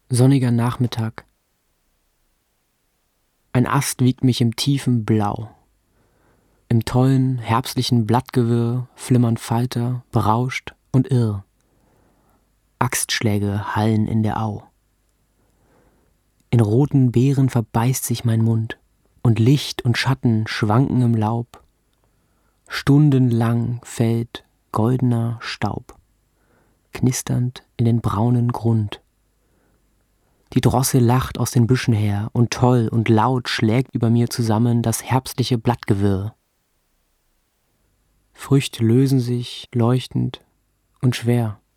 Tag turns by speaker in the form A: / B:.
A: Sonniger Nachmittag. Ein Ast wiegt mich im tiefen Blau. Im tollen, herbstlichen Blattgewirr flimmern Falter, berauscht und irr. Axtschläge hallen in der Au. In roten Beeren verbeißt sich mein Mund, und Licht und Schatten schwanken im Laub. Stundenlang fällt goldener Staub, knisternd in den braunen Grund. Die Drossel lacht aus den Büschen her, und toll und laut schlägt über mir zusammen das herbstliche Blattgewirr. Früchte lösen sich, leuchtend und schwer.